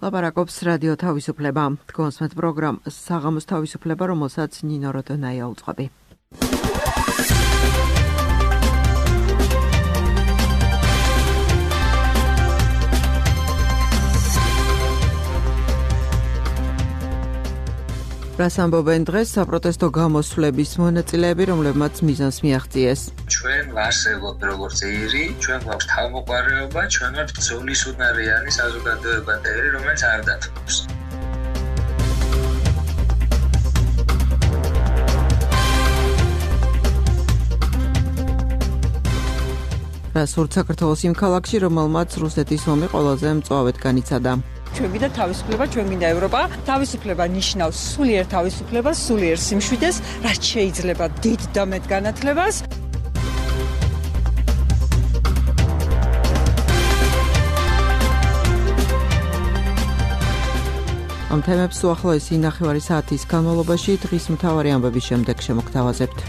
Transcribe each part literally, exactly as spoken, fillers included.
ლაპარაკობს რადიო თავისუფლება. კონსმეთ პროგრამ საღამოს თავისუფლება, რომელსაც ნინო როდონაია უწყობი. რას ამბობენ დღეს საპროტესტო გამოსვლების მონაწილეები, რომლებმაც მიზანს მიაღწიეს? ჩვენ ვარსებობთ როგორც ერი, ჩვენ გვაქვს თავმოყარეობა, ჩვენ ვართ ბრძოლის უნარიანი საზოგადოება და ერი, რომელიც არ დათმობს. რას სურთ საქართველოს იმ ქალაქში, რომელმაც რუსეთის ომი ყველაზე მწვავედ განიცადა? ჩვენ მინდა თავისუფლება, ჩვენ მინდა ევროპა. თავისუფლება ნიშნავს სულიერ თავისუფლებას, სულიერ სიმშვიდეს, რაც შეიძლება დიდ და მეტ განათლებას. ამ თემებს უახლოესი ნახევარი საათის განმავლობაში დღის მთავარი ამბების შემდეგ შემოგთავაზებთ.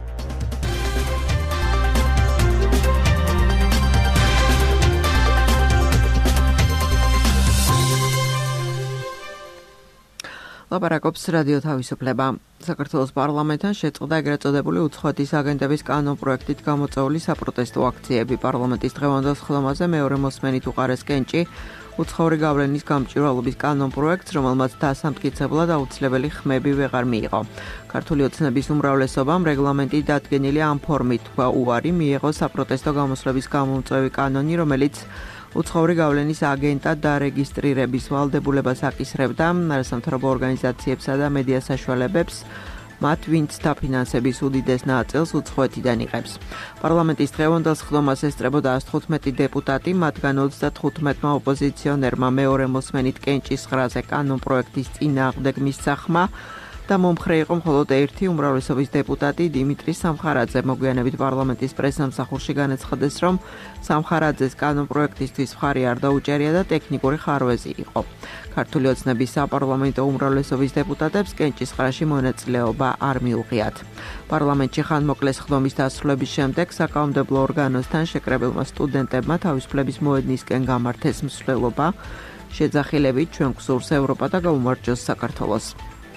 ლაპარაკობს რადიო თავისუფლება. საქართველოს პარლამენტთან შეწყდა ეგრეთ წოდებული უცხოეთის აგენტების კანონპროექტით გამოწვეული საპროტესტო აქციები. პარლამენტის დღევანდელ სხდომაზე მეორე მოსმენით უყარეს კენჭი უცხოური გავლენის გამჭვირვალობის კანონპროექტს, რომელმაც დასამტკიცებლად აუცილებელი ხმები ვეღარ მიიღო. ქართული ოცნების უმრავლესობამ რეგლამენტი დადგენილი ამ ფორმით თქვა უარი მიიღო საპროტესტო გამოსვლების გამომწვევი კანონი, რომელიც უცხოური გავლენის აგენტად დარეგისტრირების ვალდებულებას აკისრებდა არასამთავრობო ორგანიზაციებსა და მედია საშუალებებს, მათ ვინც დაფინანსების უდიდეს ნაწილს უცხოეთიდან იღებს. პარლამენტის დღევანდელ სხდომას ესწრებოდა ათს თხუთმეტი დეპუტატი, მათგან ოცდათოთხმეტმა ოპოზიციონერმა მეორე მოსმენით კენჭის ღრაზე კანონპროექტის წინააღმდეგ მისცა ხმა და მომხრე იყო მხოლოდ ერთი უმრავლესობის დეპუტატი დიმიტრი სამხარაძე. მოგვიანებით პარლამენტის პრესსამსახურში განაცხადეს, რომ სამხარაძეს კანონპროექტისთვის მხარი არ დაუჭერია და ტექნიკური ხარვეზი იყო. ქართული ოცნების საპარლამენტო უმრავლესობის დეპუტატებს კენჭის ღრაში მონაწილეობა არ მიუღიათ. პარლამენტში ხანმოკლე სხდომის დასრულების შემდეგ საკანონმდებლო ორგანოსთან შეკრებილმა სტუდენტებმა თავისუფლების მოედნისკენ გამართეს მსვლელობა, შეძახილებით ჩვენ გვსურს ევროპა და გაუმარჯოს საქართველოს.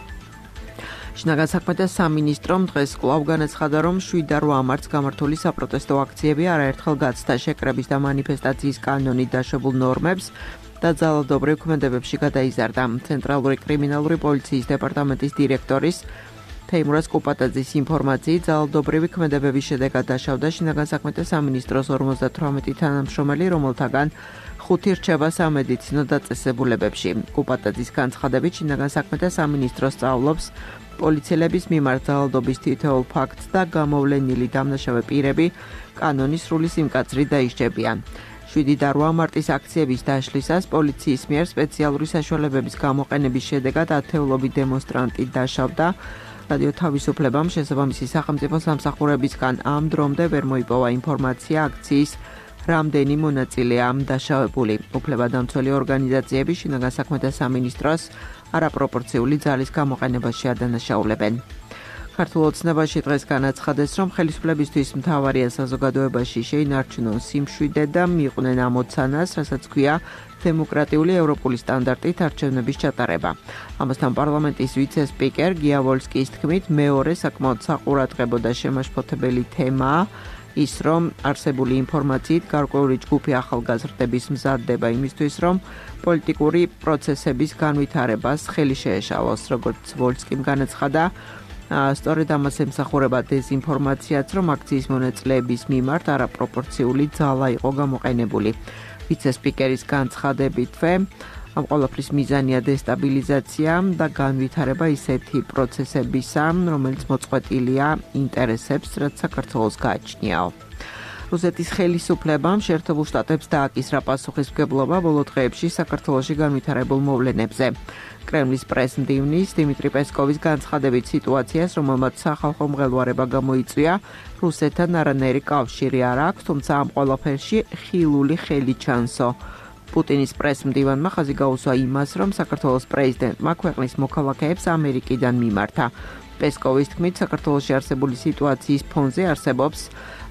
შინაგან საქმეთა სამინისტრომ დღეს კვლავ განაცხადა, რომ შვიდ და რვა მარტს გამართული საპროტესტო აქციები არაერთხელ გაცდა შეკრების და მანიფესტაციის კანონით დაშვებულ ნორმებს და ძალადობრივ ქმედებებში გადაიზარდა. ცენტრალური კრიმინალური პოლიციის დეპარტამენტის დირექტორის თეიმურაზ კუპატაძის ინფორმაციით, ძალადობრივი ქმედებების შედეგად დაშავდა შინაგან საქმეთა სამინისტროს ორმოცდათვრამეტი თანამშრომელი, რომელთაგან ხუთი რჩება სამედიცინო დაწესებულებებში. კუპატაძის განცხადებით, შინაგან საქმეთა სამინისტრო სწავლობს პოლიციელების მიმართ ძალადობის თითოეულ ფაქტს და გამოვლენილი დამნაშავე პირები კანონის სრული სიმკაცრით დაისჯებიან. შვიდი და რვა მარტის აქციების დაშლისას პოლიციის მიერ სპეციალური საშუალებების გამოყენების შედეგად ათეულობით დემონსტრანტი დაშავდა. რადიო თავისუფლებამ შესაბამისი სახელმწიფო სამსახურებისგან ამ დრომდე ვერ მოიპოვა ინფორმაცია აქციის რამდენი მონაწილეა დაშავებული. უფლებადამცველი ორგანიზაციები შინაგან საქმეთა სამინისტროს არაპროპორციული ძალის გამოყენებაში ადანაშაულებენ. ქართულ ოცნებაში დღეს განაცხადეს, რომ ხელისუფლებისთვის მთავარია საზოგადოებაში შეინარჩუნონ სიმშვიდე და მიიყვნენ ამოცანას, რასაც ქვია დემოკრატიული ევროპული სტანდარტით არჩევნების ჩატარება. ამასთან პარლამენტის ვიცე-სპიკერ გია ვოლსკის თქმით, მეორე საკმაოდ საყურადღებო და შემაშფოთებელი თემაა ის, რომ არსებული ინფორმაციით გარკვეული ჯგუფი ახალგაზრდების მზადდება იმისთვის, რომ პოლიტიკური პროცესების განვითარებას ხელი შეეშალოს. როგორც ვოლსკიმ განაცხადა, სწორედ ამას ემსახურება დეზინფორმაციაც, რომ აქციის მონაწილეების მიმართ არაპროპორციული ძალა იყო გამოყენებული. ვიცე-სპიკერის განცხადებითვე, ამ ყველაფრის მიზანია დესტაბილიზაცია და განვითარება ისეთი პროცესებისა, რომელიც მოწყვეტილია ინტერესებს, რაც საქართველოს გააჩნიაო. რუსეთის ხელისუფლებამ შეერთებულ შტატებს დააკისრა პასუხისმგებლობა ბოლო დღეებში საქართველოში განვითარებულ მოვლენებზე. კრემლის პრეს-მდივნის დიმიტრი პესკოვის განცხადებით სიტუაციას, რომელმაც სახალხო მღელვარება გამოიწვია, რუსეთთან არანაირი კავშირი არ აქვს, თუმცა ამ ყველაფერში ხილული ხელი ჩანსო. პუტინის პრეს-მდივანმა ხაზი გაუსვა იმას, რომ საქართველოს პრეზიდენტმა ქვეყნის მოქალაქეებს ამერიკიდან მიმართა. პესკოვის თქმით, საქართველოში არსებული სიტუაციის ფონზე არსებობს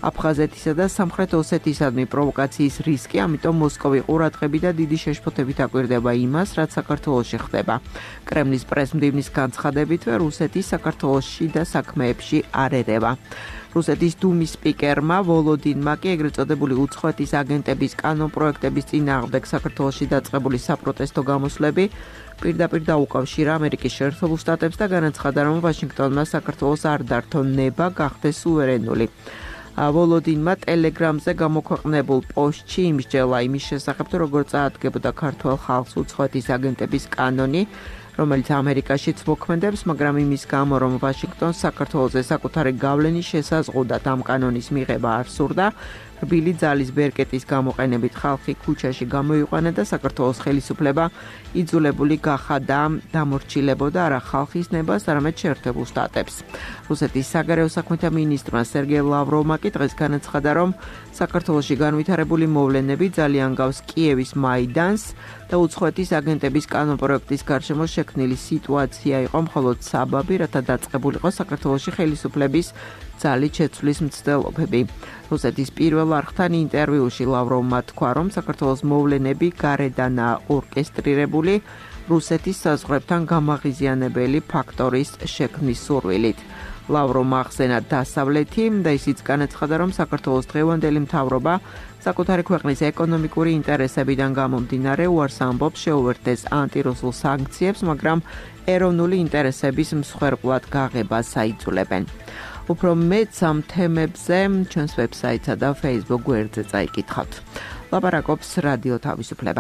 აფხაზეთისა და სამხრეთ ოსეთისადმი პროვოკაციის რისკი, ამიტომ მოსკოვი ყურადღები და დიდი შეშფოთებით აკვირდება იმას, რაც საქართველოში ხდება. კრემლის პრესმდივნის განცხადებითვე რუსეთი საქართველოში და საქმეებში არ ერევა. რუსეთის დუმის სპიკერმა ვოლოდინმა კი ეგრეთ წოდებული უცხოეთის აგენტების კანონპროექტების წინააღმდეგ საქართველოში დაწყებული საპროტესტო გამოსვლები პირდაპირ დაუკავშირა ამერიკის შეერთებულ შტატებს და განაცხადა, რომ ვაშინგტონმა საქართველოს არ დართო ნება გახდეს სუვერენული. ვოლოდინმა ტელეგრამზე გამოქვეყნებულ პოსტში იმსჯელა იმის შესახებ, თუ როგორ წაადგებოდა ქართველ ხალხს უცხოეთის აგენტების კანონი, რომელიც ამერიკაშიც მოქმედებს, მაგრამ იმის გამო, რომ ვაშინგტონს საქართველოზე საკუთარი გავლენის შესაზღუდად ამ კანონის მიღება არ სურდა, რბილი ძალის ბერკეტის გამოყენებით ხალხი ქუჩაში გამოიყვანა და საქართველოს ხელისუფლება იძულებული გახადა დამორჩილებოდა არა ხალხის ნებას, არამედ შეერთებულ შტატებს. რუსეთის საგარეო საქმეთა მინისტრმა სერგეი ლავროვმა კი დღეს განაცხადა, რომ საქართველოში განვითარებული მოვლენები ძალიან გავს კიევის მაიდანს და უცხოეთის აგენტების კანონპროექტის გარშემო შექმნილი სიტუაცია იყო მხოლოდ საბაბი, რათა დაწყებულიყო საქართველოში ხელისუფლების ძალით შეცვლის მცდელობები. რუსეთის პირველ არხთან ინტერვიუში ლავროვმა თქვა, რომ საქართველოს მოვლენები გარედანაა ორკესტრირებული რუსეთის საზღვრებთან გამაღიზიანებელი ფაქტორის შექმნის სურვილით. ლავროვმა ახსენა დასავლეთი და ისიც განაცხადა, რომ საქართველოს დღევანდელი მთავრობა საკუთარი ქვეყნის ეკონომიკური ინტერესებიდან გამომდინარე უარს ამბობს შეუერთდეს ანტირუსულ სანქციებს, მაგრამ ეროვნული ინტერესების მსხვერპლად გაღებას აიძულებენ. უფრო მეტ ამ თემებზე ჩვენს ვებსაიტსა და Facebook გვერდზე წაიკითხავთ. ლაპარაკობს რადიო თავისუფლება.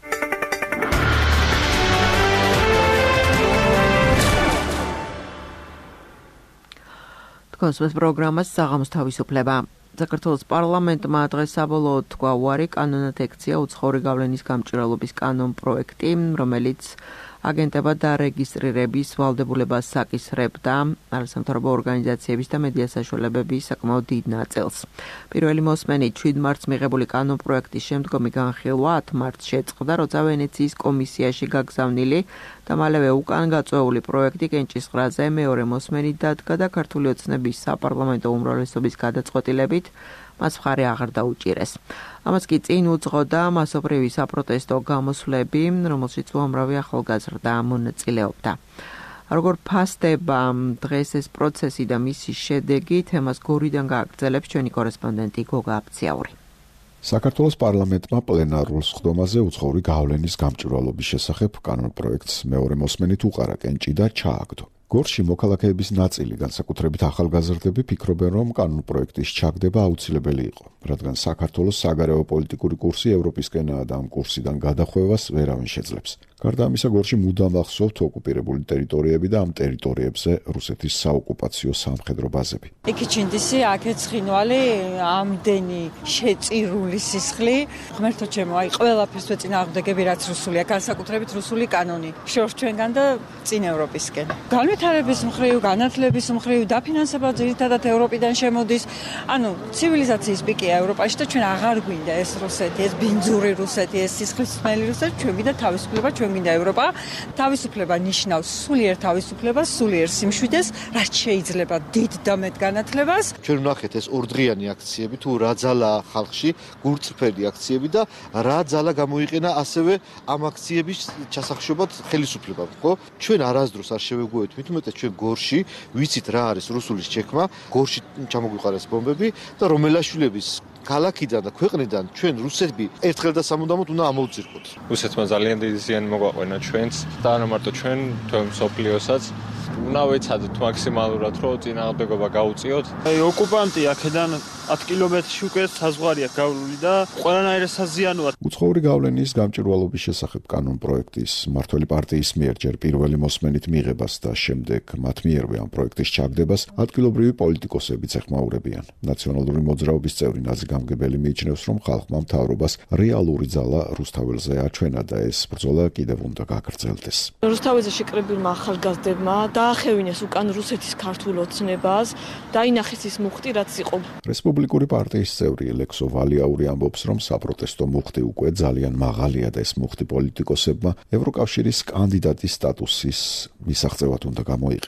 თქვენს პროგრამას საღამოს თავისუფლება. საქართველოს პარლამენტმა დღეს საბოლოოდ თქვა უარი კანონად ექცია უცხოური გავლენის გამჭვირვალობის კანონპროექტი, რომელიც აგენტებად დარეგისტრირების ვალდებულებას საკისრებდა არასამთავრობო ორგანიზაციების და მედია საშუალებების საკმაოდ დიდ ნაწილს. პირველი მოსმენით შვიდ მარტს მიღებული კანონპროექტის შემდგომი განხილვა ათ მარტს შეწყდა, როცა ვენეციის კომისიაში გაგზავნილი და მალევე უკან გაწვეული პროექტი კენჭისყრაზე მეორე მოსმენით დადგა და ქართული ოცნების საპარლამენტო უმრავლესობის გადაწყვეტილებით მას მხარი აღარ დაუჭირეს. ამას კი წინ უძღოდა მასობრივი საპროტესტო გამოსვლები, რომელშიც უამრავი ახალგაზრდა მონაწილეობდა. როგორ ფასდება დღეს ეს პროცესი და მისი შედეგი, თემას გორიდან გააგრძელებს ჩვენი კორესპონდენტი გოგა აფციაური. საქართველოს პარლამენტმა პლენარულ სხდომაზე უცხოური გავლენის გამჭვირვალობის შესახებ კანონპროექტს მეორე მოსმენით უყარა კენჭი და ჩააგდო. გორში მოქალაქეების ნაწილი, განსაკუთრებით ახალგაზრდები, ფიქრობენ, რომ კანონპროექტის ჩაგდება აუცილებელი იყო, რადგან საქართველოს საგარეო პოლიტიკური კურსი ევროპისკენაა და ამ კურსიდან გადახვევას ვერავინ შეძლებს. გარდა ამისა, გორში მუდამ ახსოვთ ოკუპირებული ტერიტორიები და ამ ტერიტორიებზე რუსეთის საოკუპაციო სამხედრო ბაზები. ეკიჩინდისი, აქეთ ცხინვალი, ამდენი შეწირული სისხლი, ღმერთო ჩემო, აი ყველაფერს ვეწინააღმდეგები, რაც რუსულია, განსაკუთრებით რუსული კანონი. შორს ჩვენგან და წინ ევროპისკენ. განვითარების მხრივ, განათლების მხრივ, დაფინანსება ძირითადად ევროპიდან შემოდის. ანუ ცივილიზაციის პიკია ევროპაში და ჩვენ აღარ გვინდა ეს რუსეთი, ეს ბინძური რუსეთი, ეს სისხლისმელი რუსეთი, ჩვენ გვინდა თავისუფლება, ჩვენ გვინდა ევროპა. თავისუფლება ნიშნავს სულიერ თავისუფლებას, სულიერ სიმშვიდეს, რაც შეიძლება დიდ და მეტ განათლებას. ჩვენ ვნახეთ ეს ორდღიანი აქციები, თუ რა ძალა ხალხში, გულწრფელი აქციები და რა ძალა გამოიყენა ასევე ამ აქციების ჩასახშობად ხელისუფლებამ, ხო? ჩვენ არასდროს არ შევეგუებით, მით უმეტეს ჩვენ გორში ვიცით რა არის რუსულის ჩექმა, გორში ჩამოგვიყარეს ბომბები და რომელაშვილების ქალაქიდან და ქვეყნიდან ჩვენ რუსები ერთხელ და სამუდამოდ უნდა ამოვძირყოთ. რუსეთმა ძალიან დიდი ზიანი მოგვაყვანა ჩვენს და არა მარტო ჩვენ, თუმცა მსოფლიოსაც. უნდა ვეცადოთ მაქსიმალურად, რომ წინააღმდეგობა გაუწიოთ. აი ოკუპანტი აქედან ათი კილომეტრი უკეთ საზღვარია გავლული და ყველანაირად საზიანოა. უცხოური გავლენის გამჭვირვალობის შესახებ კანონპროექტის მმართველი პარტიის მიერ ჯერ პირველი მოსმენით მიღებას და შემდეგ მათ მიერვე ამ პროექტის ჩაგდებას ადგილობრივი პოლიტიკოსებიც ეხმაურებიან. ნაციონალური მოძრაობის წევრი ნაზი გამგებელი მიიჩნევს, რომ ხალხმა მთავრობას რეალური ძალა რუსთაველზე აჩვენა და ეს ბრძოლა კიდევ უნდა გაგრძელდეს. რუსთაველზე შეკრებილმა ახალგაზრდებმა დაახევინეს უკან რუსეთის ქართულ ოცნებას, დაინახეს ის მუხტი, რაც იყო. რესპუბლიკური პარტიის წევრი ლექსო ვალიაური ამბობს, რომ საპროტესტო მუხტი უკვე ძალიან მაღალია და ეს მუხტი პოლიტიკოსებმა ევროკავშირის კანდიდატის სტატუსის მისაღწევად უნდა გამოიყენონ.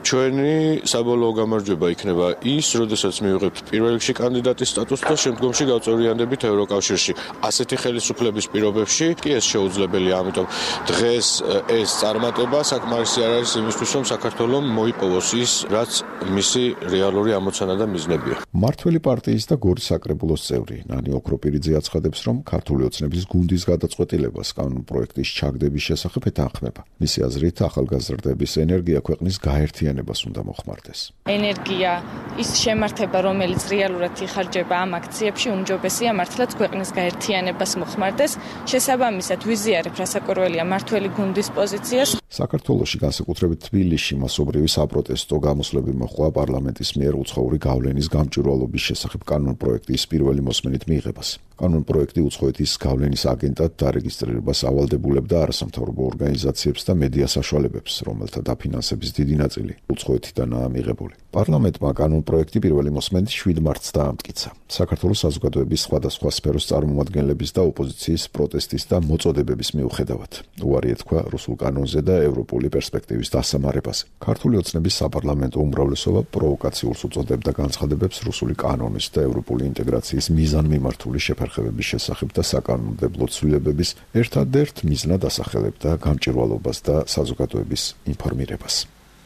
ჩვენი საბოლოო გამარჯვება იქნება ის, როდესაც მივიღებთ პირველ რიგში კანდიდატის სტატუსს და შემდგომში გავწევრიანდებით ევროკავშირში. ასეთი ხელისუფლების პირობებში კი ეს შეუძლებელია, ამიტომ დღეს ეს წარმატება საკმარისი არ არის იმისთვის, რომ საქართველოს მოიპოვოს ის, რაც მისი რეალური ამოცანა და მიზნებია. მართველი პარტიის და გორის საკრებულოს წევრი ნანი ოქროპირიძე აცხადებს, რომ ქართული ოცნების გუნდის გადაწყვეტილებას კანონ პროექტის ჩაგდების შესახებ ეთანხმება. მისი აზრით, ახალგაზრდების ენერგია ქვეყნის გაერთიანებას უნდა მოხმარდეს. ენერგია ის შემართება, რომელიც რეალურად იხარჯება ამ აქციებში, უმჯობესია მართლაც ქვეყნის გაერთიანებას მოხმარდეს. შესაბამისად, ვიზიარებ რასაკვირველია მართველი გუნდის პოზიციას. საქართველოში, განსაკუთრებით თბილისში, მასობრივი საპროტესტო გამოსვლები მოჰყვა პარლამენტის მიერ უცხოური გავლენის გამჭვირვალობის შესახებ კანონ პროექტის პირველი მოსმენით მიიღებას. კანონ პროექტი უცხოეთის გავლენის აგენტად დარეგისტრირებას ავალდებულებდა არასამთავრობო ორგანიზაციებს და მედია საშუალებებს, რომელთა დაფინანსების დიდი ნაწილი უცხოეთიდანაა მიღებული. პარლამენტმა კანონ პროექტი პირველი მოსმენით შვიდ მარტს დაამტკიცა. საქართველოს საზოგადოების სხვადასხვა სფეროს წარმომადგენლების და ოპოზიციის პროტესტის და მოწოდებების მიუხედავად უარი ეთქვა რუსულ კანონზე და ევროპული პერსპექტივის დასამარებაზე. ქართული ოცნების საპარლამენტო უმრავლესობა პროვოკაციულს უწოდებდა განცხადებებს რუსული კანონის და ევროპული ინტეგრაციის მიზანმიმართული შეფერხებების შესახებ და საკანონმდებლო ცვლილებების ერთადერთ მიზნად ასახელებდა გამჭვირვალობას და საზოგადოების ინფორმირებას.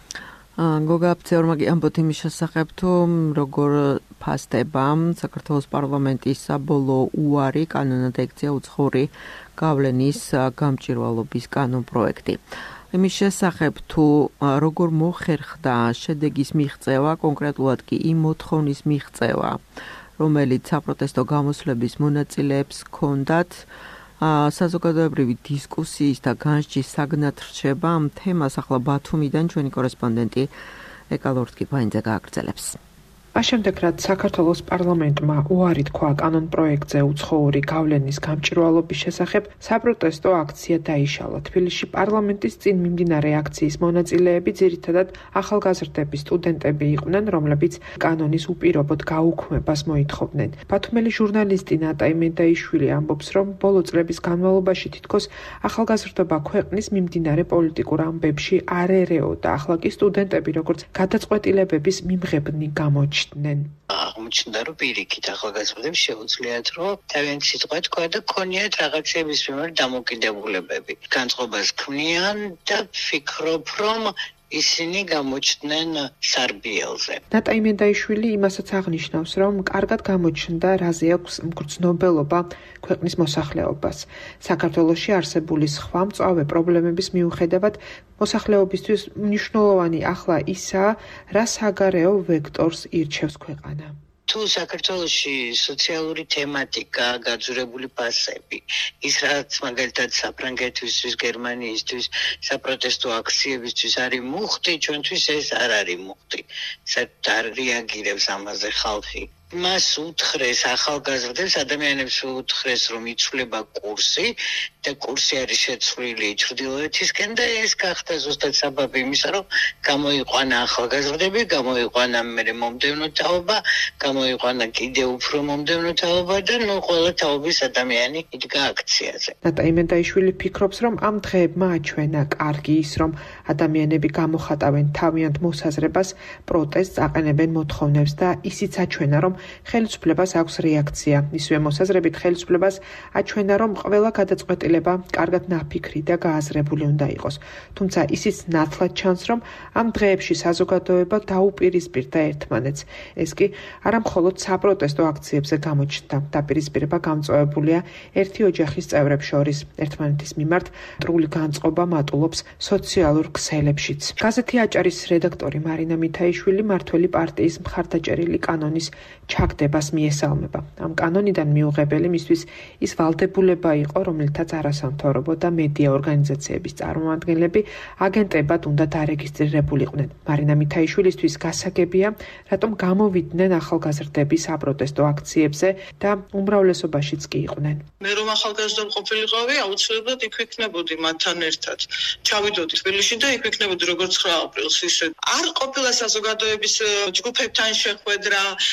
გოგა აფცეორმაგი ამბობთ იმის შესახებ, თუ როგორ ფასდება საქართველოს პარლამენტის საბოლოო უარი კანონად ექცია უცხოური გავლენის გამჭვირვალობის კანონ პროექტი. იმის შესახებ, თუ როგორ მოხერხდა შედეგის მიღწევა, კონკრეტულად კი იმ მოთხოვნის მიღწევა, რომელიც საპროტესტო გამოსვლების მონაწილეებს ჰქონდათ, საზოგადოებრივი დისკუსიის და განსჯის საგნად რჩება ამ თემას ახლა ბათუმიდან ჩვენი კორესპონდენტი ეკალორტკი ბაინძე გააგრძელებს. ამავდროულად, რაც საქართველოს პარლამენტმა უარი თქვა კანონ პროექტზე უცხოური გავლენის გამჭვირვალობის შესახებ, საპროტესტო აქცია დაიშალა. თბილისში პარლამენტის წინ მიმდინარე აქციის მონაწილეები ძირითადად ახალგაზრდები, სტუდენტები იყვნენ, რომლებიც კანონის უპირობოდ გაუქმებას მოითხოვდნენ. ბათუმელი ჟურნალისტი ნატა იმედაიშვილი ამბობს, რომ ბოლო წლების განმავლობაში თითქოს ახალგაზრდობა ქვეყნის მიმდინარე პოლიტიკურ ამბებში არ ერეოდა. ახლა კი სტუდენტები როგორც გადაწყვეტილებების მიმღებნი გამოჩნდნენ. აღმოჩნდა, რომ პირიქით ახალგაზრდებს შეუძლიათ, რომ თავიანთი სიტყვა თქვა და ქონიათ რაღაცების მიმართ დამოკიდებულებები. განწყობას ქმნიან და ვფიქრობ, რომ ისინი გამოჩნდნენ სარბიელზე. ნატა იმედაიშვილი იმასაც აღნიშნავს, რომ კარგად გამოჩნდა, რაზე აქვს მგრძნობელობა ქვეყნის მოსახლეობას. საქართველოში არსებული სხვა მწვავე პრობლემების მიუხედავად, მოსახლეობისთვის მნიშვნელოვანი ახლა ისაა, რა საგარეო ვექტორს ირჩევს ქვეყანა. თუ საქართველოში სოციალური თემატიკა, გაძურებული ფასები, ის რაც მაგალითად საფრანგეთისთვის, გერმანიისთვის, საპროტესტო აქციებისთვის არის მუხტი, ჩვენთვის ეს არ არის მუხტი. საერთოდ არ რეაგირებს ამაზე ხალხი. მას უთხრეს ახალგაზრდებს, ადამიანებს უთხრეს, რომ იცვლება კურსი და კურსი არის შეცვლილი ჩრდილოეთისკენ და ეს გახდა ზუსტად საბაბი იმისა, რომ გამოიყვანა ახალგაზრდები, გამოიყვანა მერე მომდევნო თაობა, გამოიყვანა კიდე უფრო მომდევნო თაობა და ნუ ყველა თაობის ადამიანი იდგა აქციაზე. ნატა იმედაიშვილი ფიქრობს, რომ ამ დღეებმა აჩვენა კარგი ის, რომ ადამიანები გამოხატავენ თავიანთ მოსაზრებას, პროტესტს, აყენებენ მოთხოვნებს და ისიც აჩვენა, რომ ხელისუფლებას აქვს რეაქცია. ისვე მოსაზრებით ხელისუფლებას აჩვენა, რომ ყველა გადაწყვეტილება კარგად ნაფიქრი და გააზრებული უნდა იყოს. თუმცა ისიც ნათლად ჩანს, რომ ამ დღეებში საზოგადოება დაუპირისპირდა ერთმანეთს. ეს კი არა მხოლოდ საპროტესტო აქციებზე გამოჩნდა. დაპირისპირება გამწვავებულია ერთი ოჯახის წევრებს შორის. ერთმანეთის მიმართ ტრული განწყობა მატულობს სოციალურ ქსელებშიც. გაზეთი აჭარის რედაქტორი მარინა მითაიშვილი მართველი პარტიის მხარდაჭერილი კანონის ჩაგდებას მიესალმება. ამ კანონიდან მიუღებელი მისთვის ის ვალდებულება იყო, რომელთაც არასამთავრობო და მედია ორგანიზაციების წარმომადგენლები აგენტებად უნდა დარეგისტრირებულიყვნენ. მარინა მითაიშვილისთვის გასაგებია, რატომ გამოვიდნენ ახალგაზრდები საპროტესტო აქციებზე და უმრავლესობაშიც კი იყვნენ. მე რომ ახალგაზრდა ყოფილიყავი, აუცილებლად იქ ვიქნებოდი მათთან ერთად. ჩავიდოდი თბილისში და იქ ვიქნებოდი როგორც ცხრა აპრილს ისე. არ ყოფილა საზოგადოების ჯგუფებთან შეხვედრა, არც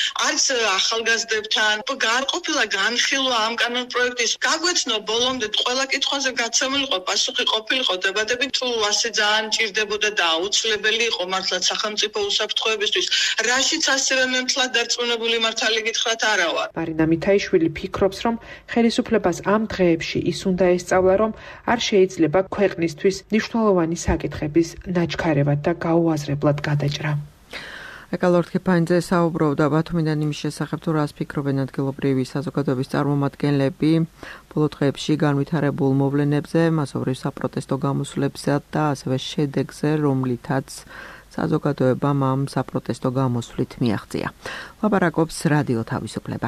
მას ახალგაზრდებთან გარყოფილა განხილვა ამ კანონპროექტის გაგვეცნო ბოლომდე ყველა კითხვაზე გაცემულიყო პასუხი ყოფილიყო დებატები თუ ასე ძალიან ჭირდებოდა და აუცილებელი იყო მართლაც სახელმწიფო უსაფრთხოებისთვის რაშიც ასევე მართლაც დარწმუნებული მართალი გითხრათ არა ვარ. მარინა მითაიშვილი ფიქრობს, რომ ხელისუფლებას ამ დღეებში ის უნდა ესწავლა, რომ არ შეიძლება ქვეყნისთვის მნიშვნელოვანი საკითხების ნაჩქარებად და გაუაზრებლად გადაჭრა. ეკალორთ ქეფანიძე საუბრობდა ბათუმიდან იმის შესახებ, თუ რას ფიქრობენ ადგილობრივი საზოგადოების წარმომადგენლები ბოლო დღეებში განვითარებულ მოვლენებზე, მასობრივ საპროტესტო გამოსვლებსა და ასევე შედეგზე, რომლითაც საზოგადოებამ ამ საპროტესტო გამოსვლით მიაღწია. ლაპარაკობს რადიო თავისუფლება.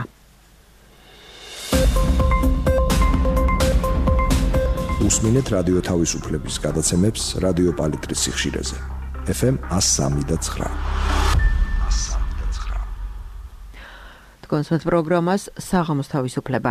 უსმინეთ რადიო თავისუფლების გადაცემებს რადიო პალიტრის სიხშირეზე. ეფ ემ one oh three point nine. კონსერტ პროგრამას საღამოს თავისუფლება.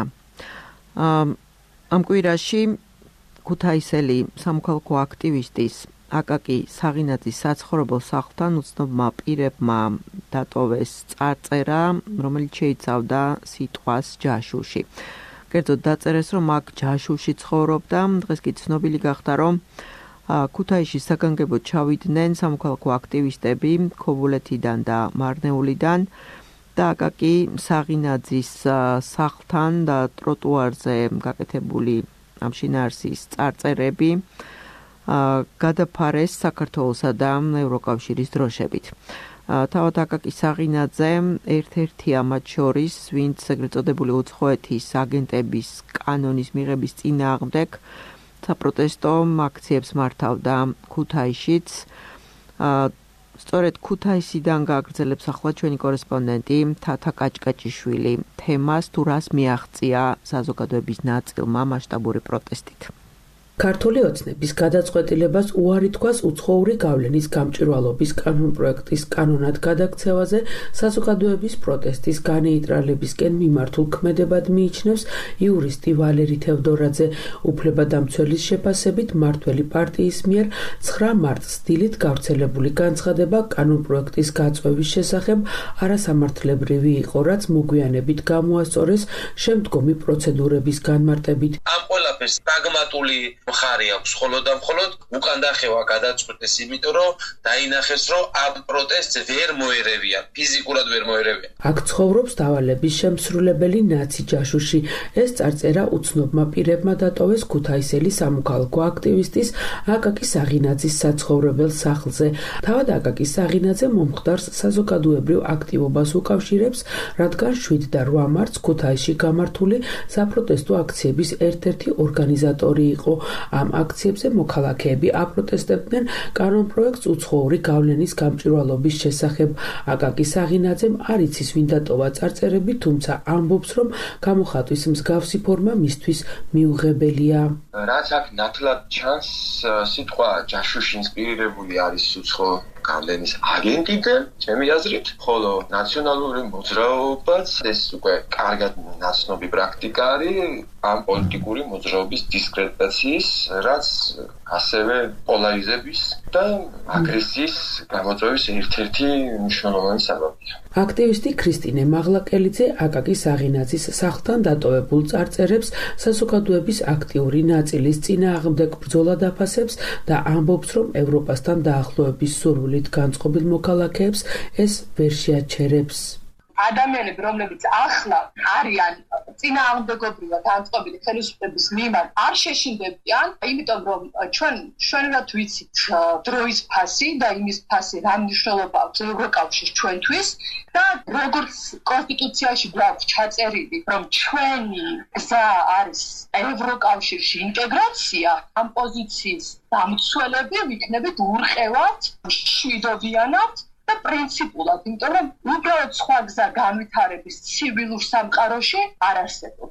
ამ კვირაში ქუთაისელი სამოქალაქო აქტივისტის აკაკი საღინაძის საცხოვრებელ სახლთან უცნობმა პირებმა დატოვეს წარწერა, რომელიც შეიცავდა სიტყვას ჯაშუში. კერძოდ დაწერეს, რომ აქ ჯაშუში ცხოვრობდა, დღეს კი ცნობილი გახდა, რომ ქუთაისში საგანგებოდ ჩავიდნენ სამოქალაქო აქტივისტები ქობულეთიდან და მარნეულიდან და აკაკი საღინაძის სახლთან და ტროტუარზე გაკეთებული ამ შინაარსის წარწერები გადაფარეს საქართველოსა და ევროკავშირის დროშებით. თავად აკაკი საღინაძე ერთ-ერთია მათ შორის, ვინც ეგრეთ წოდებული უცხოეთის აგენტების კანონის მიღების წინააღმდეგ საპროტესტო აქციებს მართავდა ქუთაისშიც. სწორედ ქუთაისიდან გააგრძელებს ახლა ჩვენი კორესპონდენტი თათა კაჭკაჭიშვილი თემას, თუ რას მიაღწია საზოგადოების ნაწილმა მასშტაბური პროტესტით. ქართული ოცნების გადაწყვეტილებას უარი თქვას უცხოური გავლენის გამჭვირვალობის კანონპროექტის კანონად გადაქცევაზე საზოგადოების პროტესტის განეიტრალებისკენ მიმართულ ქმედებად მიიჩნევს იურისტი ვალერი თევდორაძე. უფლებადამცველის შეფასებით მმართველი პარტიის მიერ ცხრა მარტს დილით გავრცელებული განცხადება კანონპროექტის გაწვევის შესახებ არასამართლებრივი იყო, რაც მოგვიანებით გამოასწორეს შემდგომი პროცედურების განმარტებით. ამ ყველაფერს პრაგმატული მხარი აქვს მხოლოდ და მხოლოდ უკან დახევა გადაწყვეტეს, იმიტომ რომ დაინახეს, რომ ამ პროტესტს ვერ მოერევიან, ფიზიკურად ვერ მოერევიან. აქ ცხოვრობს დავალების შემსრულებელი ნაცი ჯაშუში. ეს წარწერა უცნობმა პირებმა დატოვეს ქუთაისელი სამოქალაქო აქტივისტის აკაკი საღინაძის საცხოვრებელ სახლზე. თავად აკაკი საღინაძე მომხდარს საზოგადოებრივ აქტივობას უკავშირებს, რადგან შვიდ და რვა მარტს ქუთაისში გამართული საპროტესტო აქციების ერთ-ერთი ორგანიზატორი იყო. ამ აქციებზე მოქალაქეები აპროტესტებდნენ კანონპროექტს უცხოური გავლენის გამჭვირვალობის შესახებ. აკაკი საღინაძემ არ იცის ვინ დატოვა წარწერები, თუმცა ამბობს, რომ გამოხატვის მსგავსი ფორმა მისთვის მიუღებელია. რაც აქ ნათლად ჩანს, სიტყვა ჯაშუში ინსპირირებული არის უცხო გავლენის აგენტიდან, ჩემი აზრით, ხოლო ნაციონალური მოძრაობაც ეს უკვე კარგად ნაცნობი პრაქტიკა არის ამ პოლიტიკური მოძრაობის დისკრედიტაციის, რაც ასევე პოლარიზების და აგრესიის გამოწვევის ერთ-ერთი მნიშვნელოვანი საბაბია. აქტივისტი ქრისტინე მაღლაკელიძე აკაკი საღინაძის სახლთან დატოვებულ წარწერებს საზოგადოების აქტიური ნაწილის წინააღმდეგ ბრძოლა დაფასებს და ამბობს, რომ ევროპასთან დაახლოების სურვილით განწყობილ მოქალაქეებს ეს ვერ შეაჩერებს. ადამიანები, რომლებიც ახლა არიან წინააღმდეგობრივად განწყობილი ხელისუფლების მიმართ, არ შეშინდებიან, იმიტომ რომ ჩვენ ჩვენად ვიცით დროის ფასი და იმის ფასი რა მნიშვნელობა აქვს ევროკავშირს ჩვენთვის და როგორც კონსტიტუციაში გვაქვს ჩაწერილი, რომ ჩვენი გზა არის ევროკავშირში ინტეგრაცია, ამ პოზიციის დამცველები ვიქნებით ურყევად, მშვიდობიანად და პრინციპულად, იმიტომ რომ უბრალოდ სხვა გზა განვითარების ცივილურ სამყაროში არ არსებობს.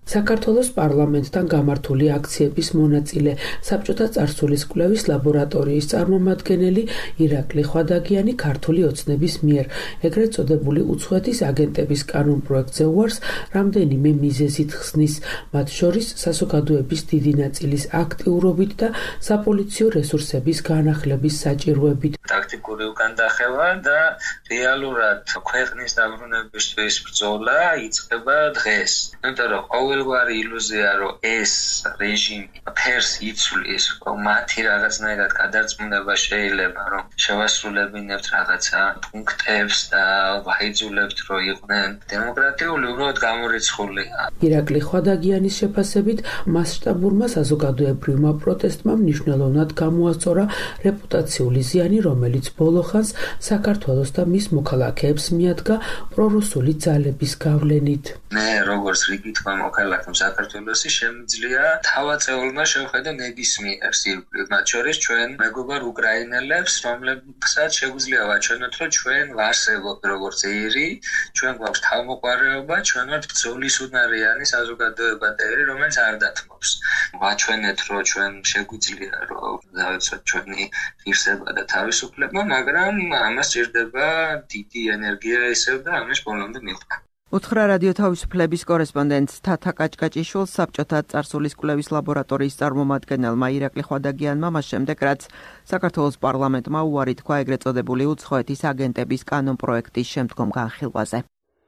საქართველოს პარლამენტთან გამართული აქციების მონაწილე, საბჭოთა წარსულის კვლევის ლაბორატორიის წარმომადგენელი ირაკლი ხვადაგიანი ქართული ოცნების მიერ ეგრეთ წოდებული უცხოეთის აგენტების კანონპროექტზე უარს რამდენიმე მიზეზით ხსნის, მათ შორის საზოგადოების დიდი ნაწილის აქტიურობით და საპოლიციო რესურსების განახლების საჭიროებით. ტაქტიკური უკანდახევა და რეალურად ქვეყნის დაბრუნებისთვის ბრძოლა იწყება დღეს. იმიტომ რომ ყოველგვარი ილუზია რომ ეს რეჟიმი ფერს იცვლის, რომ მათი რაღაცნაირად გადარწმუნება შეიძლება, რომ შევასრულებინებთ რაღაცა პუნქტებს და ვაიძულებთ, რომ იყვნენ დემოკრატიული, უბრალოდ გამორიცხულია. ირაკლი ხვადაგიანის შეფასებით, მასშტაბურმა საზოგადოებრივმა პროტესტმა მნიშვნელოვნად გამოასწორა რეპუტაციული ზიანი, რომელიც ბოლო ხანს საქართველოს და მის მოქალაქეებს მიადგა პრორუსული ძალების გავლენით. მე როგორც რიგითმა მოქალაქემ საქართველოსი შემიძლია თავაწეულმა შევხედო ნებისმიერ სირბილ, მათ შორის ჩვენ მეგობარ უკრაინელებს, რომლებსაც შეგვიძლია ვაჩვენოთ, რომ ჩვენ ვარსებობთ როგორც ერი, ჩვენ გვაქვს თავმოყარეობა, ჩვენ ვართ ბრძოლის უნარიანი საზოგადოება და ერი, რომელიც არ დათმობს. ვაჩვენეთ, რომ ჩვენ შეგვიძლია რომ დავიცვათ ჩვენი ღირსება და თავისუფლება, მაგრამ ამას სჭირდება დიდი ენერგია ისევ და ამას ბოლომდე მივხვდა. უთხრა რადიო თავისუფლების კორესპონდენტს თათა კაჭკაჭიშვილს საბჭოთა წარსულის კვლევის ლაბორატორიის წარმომადგენელმა ირაკლი ხვადაგიანმა მას შემდეგ, რაც საქართველოს პარლამენტმა უარი თქვა ეგრეთ წოდებული უცხოეთის აგენტების კანონპროექტის შემდგომ განხილვაზე.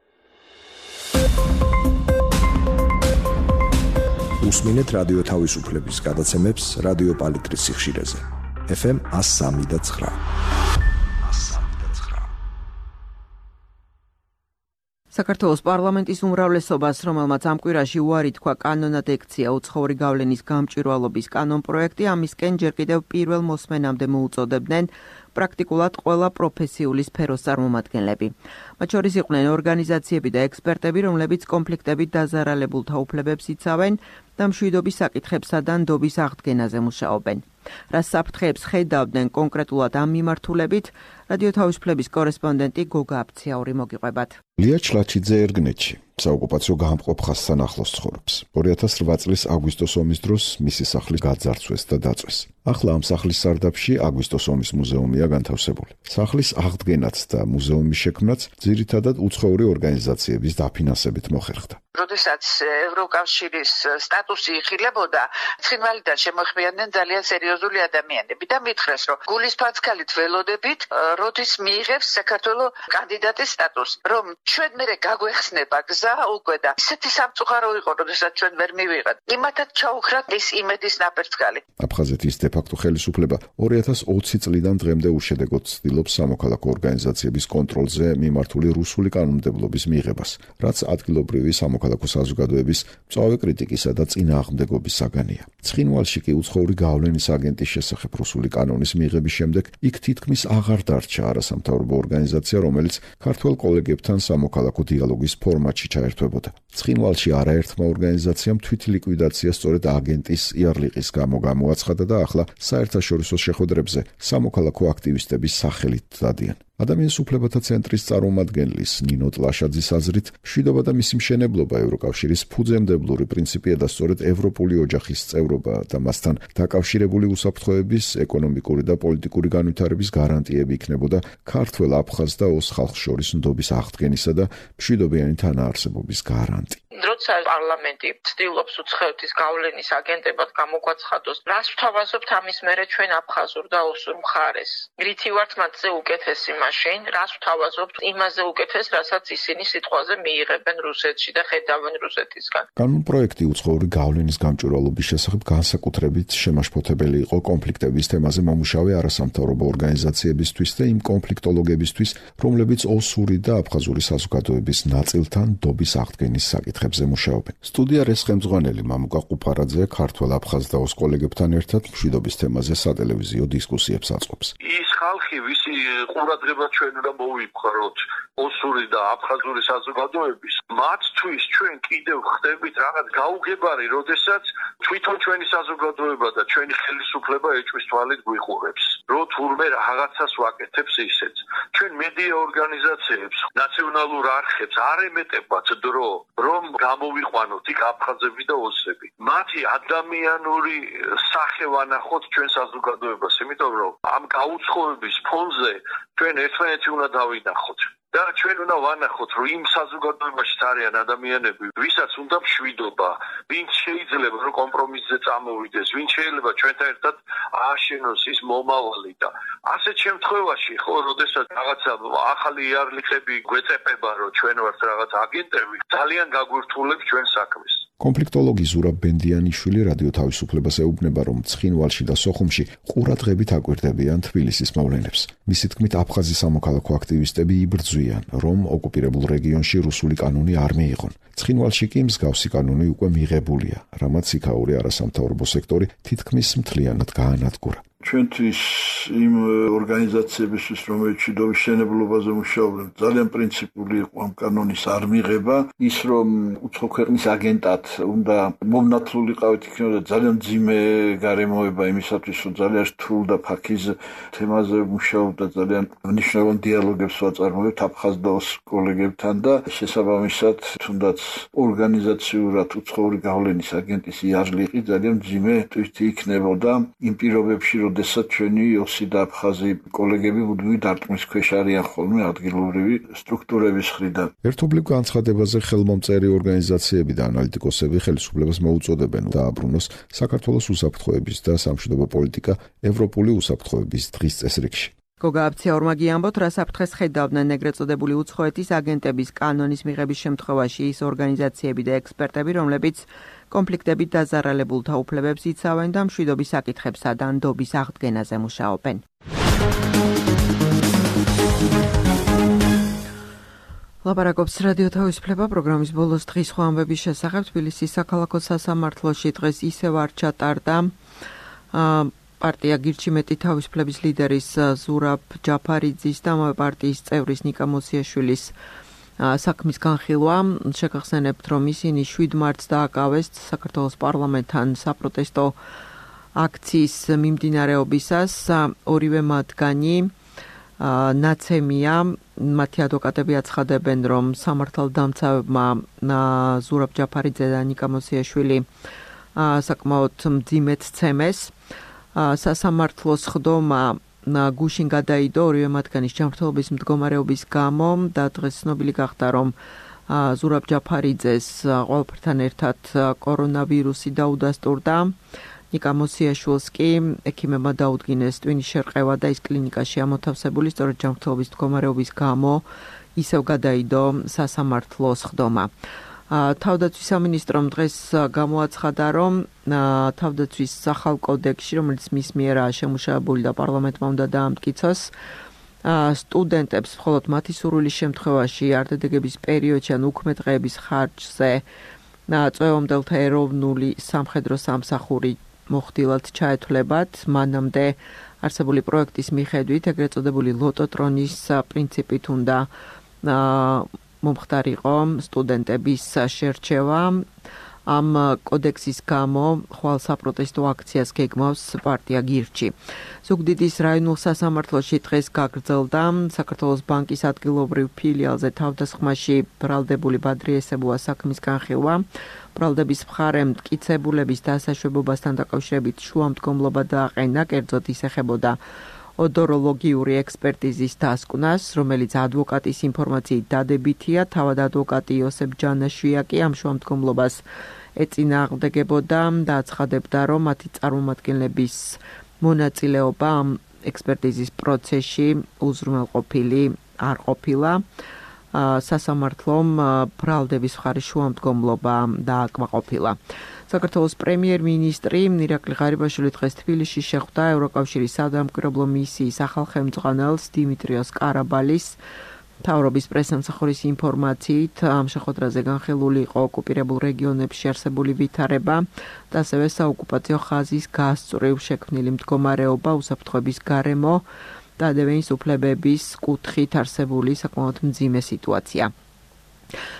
უსმინეთ რადიო თავისუფლების გადაცემებს რადიო პალიტრის სიხშირეზე. ეფ ემ one oh three და nine. საქართველოს პარლამენტის უმრავლესობას, რომელმაც ამ კვირაში უარი თქვა კანონად ექცია უცხოური გავლენის გამჭვირვალობის კანონპროექტი, ამისკენ ჯერ კიდევ პირველ მოსმენამდე მოუწოდებდნენ პრაქტიკულად ყველა პროფესიული სფეროს წარმომადგენლები. მათ შორის იყვნენ ორგანიზაციები და ექსპერტები, რომლებიც კონფლიქტებით დაზარალებულთა უფლებებს იცავენ და მშვიდობის საკითხებსა და ნდობის აღდგენაზე მუშაობენ. რას საფრთხეებს ხედავდნენ კონკრეტულად ამ მიმართულებით, რადიო თავისუფლების კორესპონდენტი გოგა აფციაური მოგიყვებათ. ლია ჩლაჩიძე ერგნეთში საოკუპაციო გაამყოფ ხაზთან ახლოს ცხოვრობს. ორი ათას რვა წლის აგვისტოს ომის დროს მისი სახლი გაძარცვეს და დაწვეს. ახლა ამ სახლის სარდაფში აგვისტოს ომის მუზეუმია განთავსებული. სახლის აღდგენაც და მუზეუმის შექმნაც ძირითადად უცხოური ორგანიზაციების დაფინანსებით მოხერხდა. როდესაც ევროკავშირის სტატუსი იხილებოდა, ცხინვალიდან შემოხმიანდნენ ძალიან სერიოზული ადამიანები და მითხრეს, რომ გულისფარცქალით ველოდებით, როდის მიიღებს საქართველოს კანდიდატის სტატუსს, რომ ჩვენ მერე გაგვეხსნება გზა უკვე და ისეთი სამწუხარო იყო, როდესაც ჩვენ ვერ მივიღეთ. იმათად ჩაუხრათ ის იმედის ნაპერწკალი. აფხაზეთის დე-ფაქტო ხელისუფლება ორი ათას ოცი წლიდან დღემდე უშედეგოდ ცდილობს სამოქალაქო ორგანიზაციების კონტროლზე მიმართული რუსული კანონმდებლობის მიღებას, რაც ადგილობრივი სამოქალაქო საზოგადოების მწვავე კრიტიკისა და წინააღმდეგობის საგანია. ცხინვალში კი უცხოური გავლენის აგენტის შესახებ რუსული კანონის მიღების შემდეგ იქ თითქმის აღარ დარჩა არასამთავრობო ორგანიზაცია, რომელიც ქართველ კოლეგებთან სამოქალაქო დიალოგის ფორმატში ჩაერთვებოდა. ცხინვალში არაერთმა ორგანიზაციამ თვითლიკვიდაცია სწორედ აგენტის იარლიყის გამო გამოაცხადა და ახლა საერთაშორისო შეხვედრებზე სამოქალაქო აქტივისტების სახელით დადიან. ადამიანის უფლებათა ცენტრის წარმომადგენლის ნინო ტლაშაძის აზრით, მშვიდობა და მისი მშენებლობა ევროკავშირის ფუძემდებლური პრინციპია და სწორედ ევროპული ოჯახის წევრობა და მასთან დაკავშირებული უსაფრთხოების, ეკონომიკური და პოლიტიკური განვითარების გარანტიები იქნებოდა ქართველ, აფხაზ და ოს ხალხს შორის ნდობის აღდგენისა და მშვიდობიანი თანაარსებობის გარანტი. როცა პარლამენტი ცდილობს უცხოეთის გავლენის აგენტებად გამოგვაცხადოს, რას ვთავაზობთ ამის მერე ჩვენ აფხაზურ და ოსურ მხარეს? რითი ვართ მათზე უკეთესი მაშინ, რას ვთავაზობთ იმაზე უკეთეს, რასაც ისინი სიტყვაზე მიიღებენ რუსეთში და ხედავენ რუსეთისგან. კანონპროექტი უცხოური გავლენის გამჭვირვალობის შესახებ განსაკუთრებით შემაშფოთებელი იყო კონფლიქტების თემაზე მომუშავე არასამთავრობო ორგანიზაციებისთვის და იმ კონფლიქტოლოგებისთვის, რომლებიც ოსური და აფხაზური საზოგადოების ნაწილთან ნდობის აღდგენის საკითხებზე მუშაობენ. სტუდიარეს ხელმძღვანელი მამუკა ყუფარაძე ქართველ, აფხაზ და ოს კოლეგებთან ერთად მშვიდობის თემაზე სატელევიზიო დისკუსიებს აწყობს. ის ხალხი, ვისი ყურადღება ჩვენ უნდა მოვიფხაროთ ოსური და აფხაზური საზოგადოების, მათთვის ჩვენ კიდევ ხდებით რაღაც გაუგებარი, როდესაც თვითონ ჩვენი საზოგადოება და ჩვენი ხელისუფლება ეჭვის თვალით გვიყურებს. რო თურმე რაღაცას ვაკეთებს ისეც. ჩვენ მედია ორგანიზაციებს, ნაციონალურ არხებს არ ემეტებათ დრო, რომ გამოვიყვანოთ იქ აფხაზები და ოსები. მათი ადამიანური სახე ვანახოთ ჩვენ საზოგადოებას, იმიტომ რომ ამ გაუცხოების ფონზე ჩვენ ერთმანეთი უნდა დავინახოთ. და ჩვენ უნდა ვანახოთ, რომ იმ საზოგადოებაში არიან ადამიანები, ვისაც უნდა მშვიდობა, ვინც შეიძლება რომ კომპრომისზე წამოვიდეს, ვინც შეიძლება ჩვენთან ერთად ააშენოს ის მომავალი და ასეთ შემთხვევაში, ხო, როდესაც რაღაცა ახალი იარლიხები გვეწეპება, რომ ჩვენ ვართ რაღაც აგენტები, ძალიან გაგვირთულებს ჩვენ საქმეს. კონფლიქტოლოგი ზურაბ ბენდიანიშვილი რადიო თავისუფლებას ეუბნება, რომ ცხინვალში და სოხუმში ყურადღებით აკვირდებიან თბილისის მოვლენებს. მისი თქმით, აფხაზი სამოქალაქო აქტივისტები იბრძვიან, რომ ოკუპირებულ რეგიონში რუსული კანონი არ მიიღონ. ცხინვალში კი მსგავსი კანონი უკვე მიღებულია, რამაც იქაური არასამთავრობო სექტორი თითქმის მთლიანად გაანადგურა. ჩვენთვის იმ ორგანიზაციებისთვის, რომელიც მშვიდობის მშენებლობაზე მუშაობენ, ძალიან პრინციპული იყო ამ კანონის არ მიღება, ის რომ უცხო ქვეყნის აგენტად უნდა მომნათლულიყავით, იქნებოდა ძალიან მძიმე გარემოება იმისათვის, რომ ძალიან რთულ და ფაქიზ თემაზე მუშაობდა, ძალიან მნიშვნელოვან დიალოგებს ვაწარმოებთ აფხაზ და ოს კოლეგებთან და შესაბამისად, თუნდაც ორგანიზაციურად უცხოური გავლენის აგენტის იარლიყი ძალიან მძიმე თვით იქნებოდა იმ პირობებში, როდესაც ჩვენი ოსი და აფხაზი კოლეგები მუდმივი დარტყმის ქვეშ არიან ხოლმე ადგილობრივი სტრუქტურების მხრიდან. ერთობლივ განცხადებაზე ხელმომწერი ორგანიზაციები და ანალიტიკოსები ხელისუფლებას მოუწოდებენ დააბრუნოს საქართველოს უსაფრთხოების და სამშვიდობო პოლიტიკა ევროპული უსაფრთხოების დღის წესრიგში. გოგა აფცია ორმაგი ამბობთ, რა საფრთხეს ხედავდნენ ეგრეთ წოდებული უცხოეთის აგენტების კანონის მიღების შემთხვევაში ის ორგანიზაციები და ექსპერტები, რომლებიც კონფლიქტებით დაზარალებულთა უფლებებს იცავენ და მშვიდობის საკითხებსა და ნდობის აღდგენაზე მუშაობენ. ლაპარაკობს რადიო თავისუფლება პროგრამის ბოლოს დღის სხვა ამბების შესახებ. თბილისის საქალაქო სასამართლოში დღეს ისევ არ ჩატარდა პარტია გირჩი მეტი თავისუფლების ლიდერის ზურაბ ჯაფარიძის და ამავე პარტიის წევრის ნიკა მოსიაშვილის საქმის განხილვა. შეგახსენებთ, რომ ისინი შვიდ მარტს დააკავეს საქართველოს პარლამენტთან საპროტესტო აქციის მიმდინარეობისას. ორივე მათგანი ნაცემია. მათი ადვოკატები აცხადებენ, რომ სამართალდამცავებმა ზურაბ ჯაფარიძე და ნიკა მოსიაშვილი საკმაოდ მძიმედ სცემეს. სასამართლოს ხდომა გუშინ გადაიდო ორივე მათგანის ჯანმრთელობის მდგომარეობის გამო და დღეს ცნობილი გახდა, რომ ზურაბ ჯაფარიძეს ყველაფერთან ერთად კორონავირუსი დაუდასტურდა. ნიკა მოსიაშვილს კი ექიმებმა დაუდგინეს ტვინის შერყევა და ის კლინიკაში ამოთავსებული სწორედ ჯანმრთელობის მდგომარეობის გამო ისევ გადაიდო სასამართლოს ხდომა. თავდაცვის სამინისტრომ დღეს გამოაცხადა, რომ თავდაცვის სახალ კოდექსში, რომელიც მის მიერაა შემუშავებული და პარლამენტმა უნდა დაამტკიცოს, სტუდენტებს მხოლოდ მათი სურვილის შემთხვევაში არდადეგების პერიოდში ან უქმე დღეების ხარჯზე წვევამდელთა ეროვნული სამხედრო სამსახური მოხდილად ჩაეთვლებათ. მანამდე არსებული პროექტის მიხედვით ეგრეთ წოდებული ლოტოტრონის პრინციპით უნდა მომხდარიყო სტუდენტების შერჩევა. ამ კოდექსის გამო ხვალ საპროტესტო აქციას გეგმავს პარტია გირჩი. ზუგდიდის რაიონულ სასამართლოში დღეს გაგრძელდა საქართველოს ბანკის ადგილობრივ ფილიალზე თავდასხმაში ბრალდებული ბადრიესებუა საქმის განხილვა. ბრალდების მხარემ მტკიცებულების დასაშვებობასთან დაკავშირებით შუამდგომლობა დააყენა, კერძოდ ის ეხებოდა ოდოროლოგიური ექსპერტიზის დასკვნას, რომელიც ადვოკატის ინფორმაციით დადებითია. თავად ადვოკატი იოსებ ჯანაშვიაკი ამ შუამდგომლობას ეწინააღმდეგებოდა და აცხადებდა, რომ მათი წარმომადგენლების მონაწილეობა ამ ექსპერტიზის პროცესში უზრუნველყოფილი არ ყოფილა. სასამართლომ ბრალდების მხარის შუამდგომლობა დააკმაყოფილა. საქართველოს პრემიერ-მინისტრი ირაკლი ღარიბაშვილი დღეს თბილისში შეხვდა ევროკავშირის სადამკვირვებლო მისიის ახალხემძღვანელს დიმიტრიოს კარაბალის. მთავრობის პრესამსახურის ინფორმაციით ამ შეხვედრაზე განხილული იყო ოკუპირებულ რეგიონებში არსებული ვითარება და ასევე საოკუპაციო ხაზის გასწვრივ შექმნილი მდგომარეობა, უსაფრთხოების გარემო და ადამიანის უფლებების კუთხით არსებული საკმაოდ მძიმე სიტუაცია.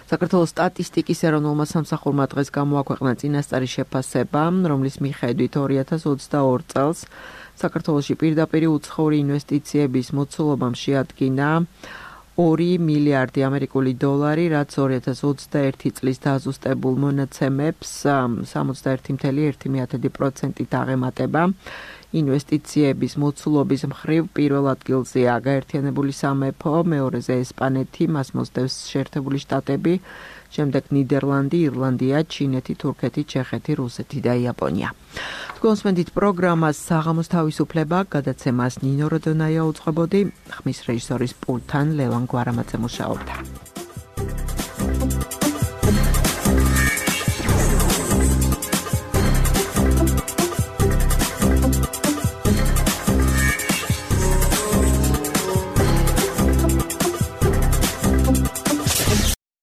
საქართველოს სტატისტიკის ეროვნულმა სამსახურმა დღეს გამოაქვეყნა წინასწარი შეფასება, რომლის მიხედვით ორი ათას ოცდაორი წელს საქართველოში პირდაპირ უცხოური ინვესტიციების მოცულობამ შეადგინა ორი მილიარდი ამერიკული დოლარი, რაც ორი ათას ოცდაერთი წლის დაზუსტებულ მონაცემებს სამოცდაერთი წამსული ერთი პროცენტით აღემატება. ინვესტიციების მოცულობის მხრივ პირველ ადგილზეა გაერთიანებული სამეფო, მეორეზე ესპანეთი, მას მოსდევს შეერთებული შტატები, შემდეგ ნიდერლანდი, ირლანდია, ჩინეთი, თურქეთი, ჩეხეთი, რუსეთი და იაპონია. თქვენს მენდით პროგრამას საღამოს თავისუფლება, გადაცემას ნინო როდონაია უწყებოდი, ხმის რეჟისორის პულტთან ლევან გვარამაძე მუშაობდა.